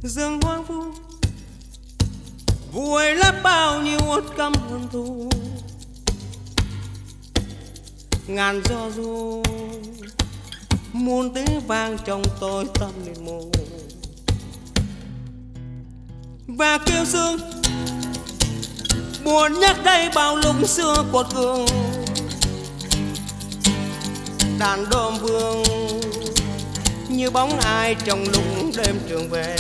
rừng hoang vu vùi lấp bao nhiêu uất căm hận thù. Ngàn gió ru muôn tiếng vang trong tôi tâm mịt mù và kêu sương buồn nhắc đây bao lúc xưa quật cường. Đàn đom vương như bóng ai trong lúc đêm trường về.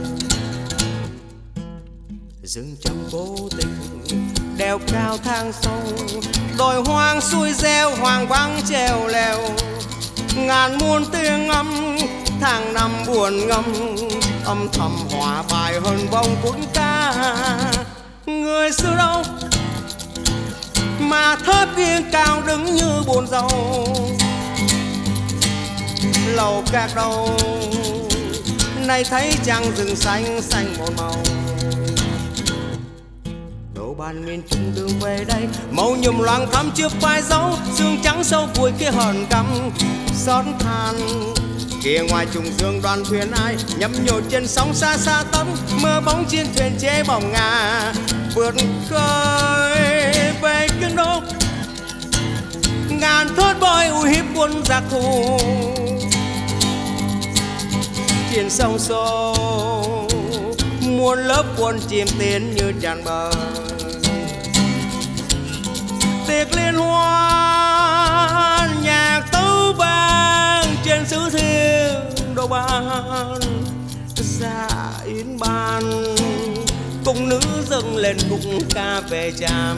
Rừng trăm cố tình đèo cao thang sông, đồi hoang xuôi reo hoàng vắng treo leo. Ngàn muôn tiếng ngâm tháng năm buồn ngâm, âm thầm hòa bài hơn bông cuốn ca. Người xưa đâu mà thớt nghiêng cao đứng như buồn rầu, lầu các đâu nay thấy trăng rừng xanh xanh một màu. Đổ ban miền trung đường về đây, màu nhuộm loang thắm chưa phai dấu, sương trắng sâu vùi kia hờn căm xót than. Kia ngoài trùng dương đoàn thuyền ai nhấp nhô trên sóng xa xa tấm, mơ bóng trên thuyền chế bồng ngà vượt khơi về kinh đô. Ngàn thớt bơi uy hiếp quân giặc thù trên sông xô, muôn lớp quân chìm tiến như tràn bờ. Tiệc liên hoan nhạc tấu vang trên xứ thiêng đồ ban, dạ yến ban cung nữ dâng lên khúc ca về tràm.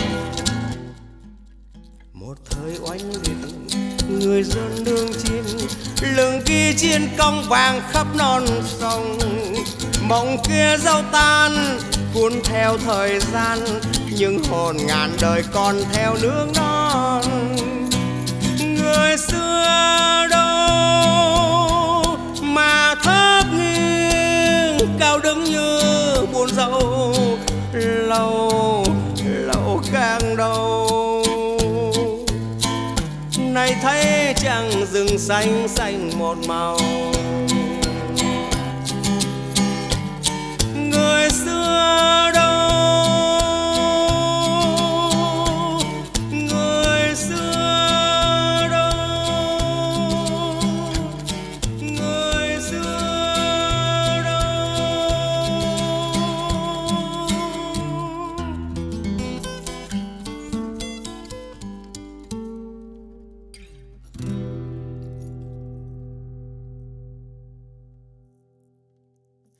Một thời oanh liệt người dân đương chinh, lưng ghi chiến công vàng khắp non sông. Mộng kia dâu tan cuốn theo thời gian, nhưng hồn ngàn đời còn theo nương non. Người xưa đâu mà thấp nghiêng cao đứng như buồn rầu, lâu lâu càng đâu nay thấy trăng rừng xanh xanh một màu. Người xưa